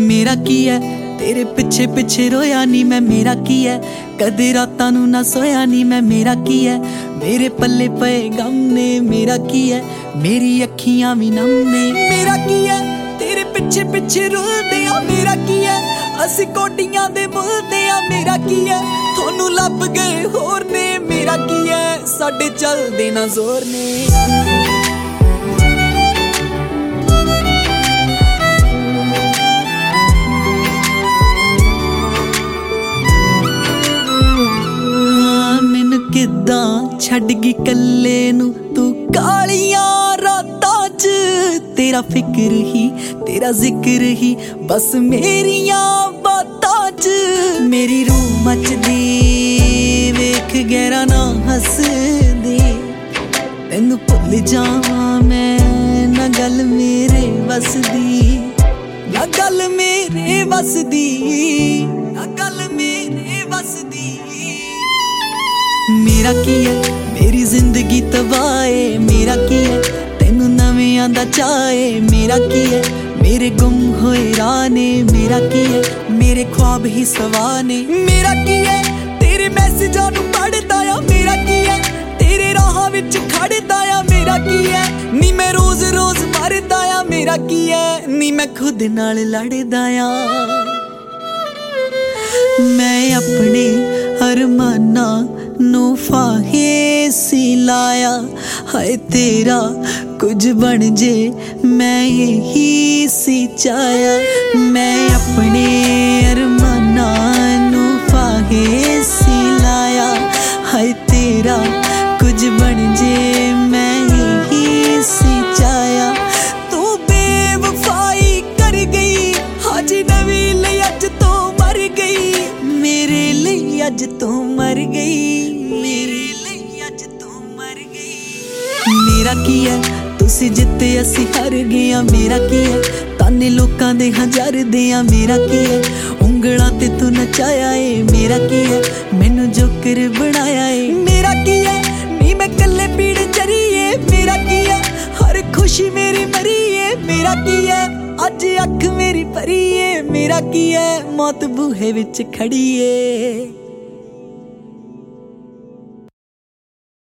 मेरा की है तेरे पिछे पिछे रोया नी मैं, मेरा की है कदे रातां नूं ना सोया नी मैं, मेरा की है मेरे पल्ले पे गम ने, मेरा की है मेरी अखियां भी नम ने, मेरा की है तेरे पिछे पिछे रुलदे आ, मेरा की है असी कोडियां दे मुलदे आ, मेरा की है थोनू लब गए होर ने, मेरा की है साडे चलदे ना जोर ने। किदां छड़ गई कल्ले नू तू कालियां रातां च, तेरा फिक्र ही तेरा जिक्र ही बस मेरियां बातां च, मेरी रूह मचदी वेख गहरा ना हस दे, तैनू भुल जावां मैं ना गल मेरे वसदी, ना गल मेरे वसदी, ना गल मेरे वसदी। मेरा की है मेरी जिंदगी तबाहे, मेरा की है तैनू नवें आंदा चाहे, मेरा की है मेरे गुम होए राह ने, मेरा की है मेरे ख्वाब ही सवाने, मेरा की है तेरे मैसेजां नू पढ़दा आ, मेरा की है तेरे राहां विच खड़दा आ, मेरा की है नी मैं रोज रोज मरदा आ, मेरा की है नी मैं खुद नाल लड़दा आ, मैं अपने अरमाना नू फाहे सी लाया, हाय तेरा कुछ बन जे मैं यही सी चाया, मैं अपने अरमाना नू फाहे सी लाया, हाय तेरा कुछ बन जे मैं यही सी चाया, तू बेवफाई कर गई हाजी नवी लई अज तो मर गई, मेरे लिए अज तो मर गई, मेरे लिए अज तो मर गई। मेरा की है तुसी जिते असी हार गए, मेरा की है ताने लोकां दे हजार दिया, मेरा की है उंगलां ते तू नचाया है, मेरा की है मैनू जोकर बनाया है, मेरा की है नी मैं कल्ले पीड़ चरिए, मेरा की है हर खुशी मेरी मरी है, मेरा की है अज अख मेरी भरी है, मेरा की है मौत बूहे विच खड़ी है।